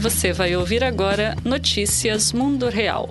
Você vai ouvir agora Notícias Mundo Real.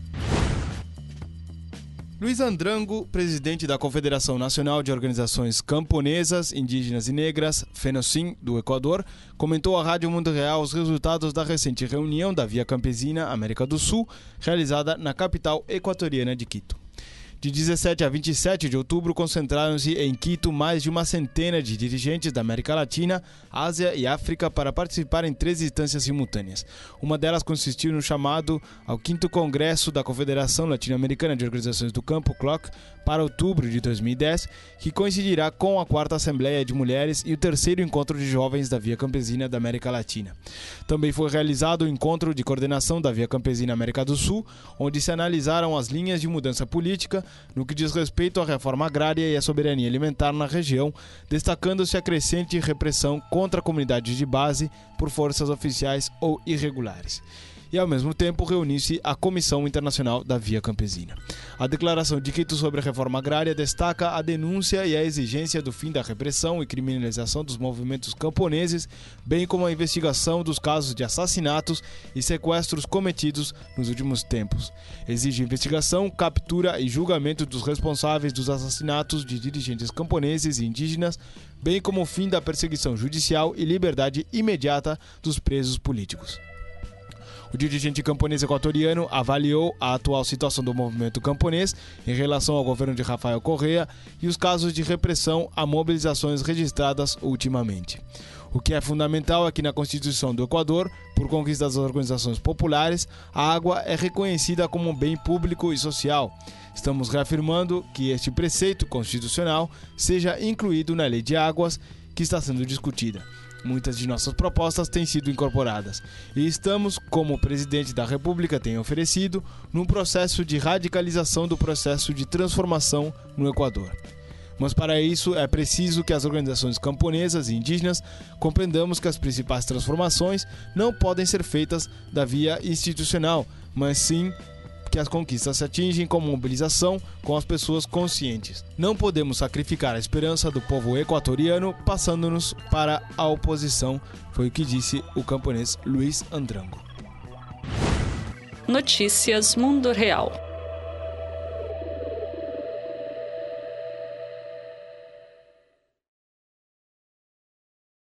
Luiz Andrango, presidente da Confederação Nacional de Organizações Camponesas, Indígenas e Negras, FENACIM, do Equador, comentou à Rádio Mundo Real os resultados da recente reunião da Via Campesina América do Sul, realizada na capital equatoriana de Quito. De 17 a 27 de outubro, concentraram-se em Quito mais de uma centena de dirigentes da América Latina, Ásia e África para participar em 3 instâncias simultâneas. Uma delas consistiu no chamado ao 5º Congresso da Confederação Latino-Americana de Organizações do Campo, CLOC, para outubro de 2010, que coincidirá com a 4ª Assembleia de Mulheres e o 3º Encontro de Jovens da Via Campesina da América Latina. Também foi realizado o Encontro de Coordenação da Via Campesina América do Sul, onde se analisaram as linhas de mudança política no que diz respeito à reforma agrária e à soberania alimentar na região, destacando-se a crescente repressão contra a comunidade de base por forças oficiais ou irregulares. E, ao mesmo tempo, reuniu-se a Comissão Internacional da Via Campesina. A declaração de Quito sobre a reforma agrária destaca a denúncia e a exigência do fim da repressão e criminalização dos movimentos camponeses, bem como a investigação dos casos de assassinatos e sequestros cometidos nos últimos tempos. Exige investigação, captura e julgamento dos responsáveis dos assassinatos de dirigentes camponeses e indígenas, bem como o fim da perseguição judicial e liberdade imediata dos presos políticos. O dirigente camponês equatoriano avaliou a atual situação do movimento camponês em relação ao governo de Rafael Correa e os casos de repressão a mobilizações registradas ultimamente. O que é fundamental é que na Constituição do Equador, por conquista das organizações populares, a água é reconhecida como um bem público e social. Estamos reafirmando que este preceito constitucional seja incluído na Lei de Águas que está sendo discutida. Muitas de nossas propostas têm sido incorporadas e estamos, como o presidente da República tem oferecido, num processo de radicalização do processo de transformação no Equador. Mas para isso é preciso que as organizações camponesas e indígenas compreendamos que as principais transformações não podem ser feitas da via institucional, mas sim que as conquistas se atingem com mobilização com as pessoas conscientes. Não podemos sacrificar a esperança do povo equatoriano passando-nos para a oposição, foi o que disse o camponês Luiz Andrango. Notícias Mundo Real.